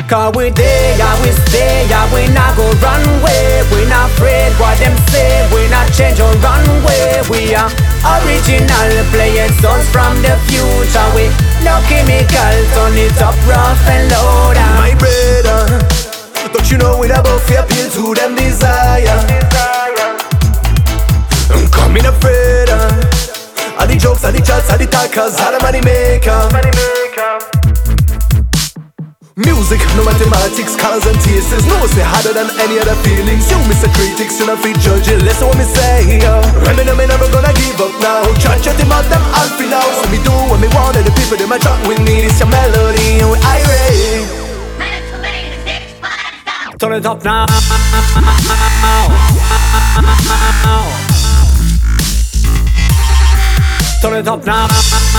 Cause we there, yeah, we stay, yeah, we not go runway. We not afraid what them say, we not change or runway. We are original, playing songs from the future. We no chemical, turn it up rough and loud. My brother, don't you know we never fear appeal to them desire. I'm coming afraid all the jokes, all the chats, all the talkers, all the money maker. Music, no mathematics, colors and tastes. No say harder than any other feelings. You Mr. Critics, you not free judge it. Listen what me say. Remember me never gonna give up now. Try them out them alpha now. So me do what me want and the people they my chat with me. It's your melody and we irate. Turn it up now. Turn it up now.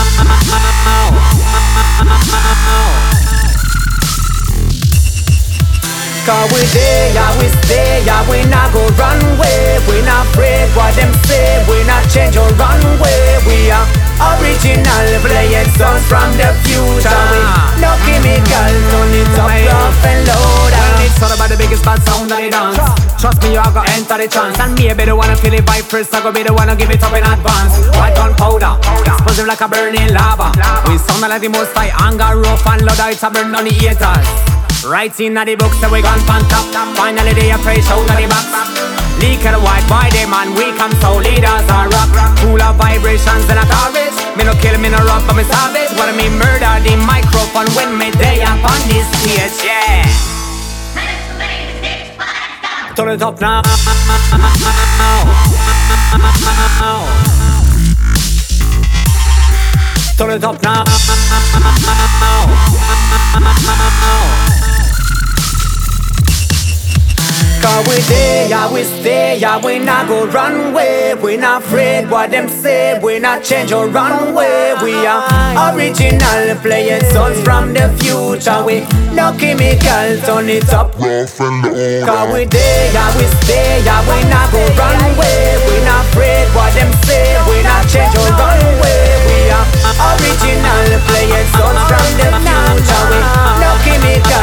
Cause we there, yeah, we stay, yeah, we not go runway. We not afraid what them say, we not change or runway. We are original, playing songs from the future. We no chemical, turn it up rough and loud. It's all about the biggest bad sound that they dance. Trust me, you are gonna enter the chance. And me, I be the one to feel it vibe first. I go be the one to give it up in advance. White gunpowder, explosive like a burning lava. We sound like the most high anger, rough and loud. It's a burn on the haters. Writing at the books that we gone pan top. Finally they a praise shout at the box. Leak at the white boy, they man, we come so leaders are rock. Full of vibrations and a courage. Me no kill, me no rock, but me savage. What I mean murder the microphone when me day up on this stage, yeah. Turn it up now. Turn it up now. Cause we there, yeah, we stay, yeah, we not go runway. We not afraid what them say, we not change or runway. We are original, playing songs from the future. We no chemical, turn it up rough and loud. Cause we there, yeah, we stay, yeah, we not go runway. We not afraid what them say, we not change or runway. We are original, playing songs from the future. We no chemical.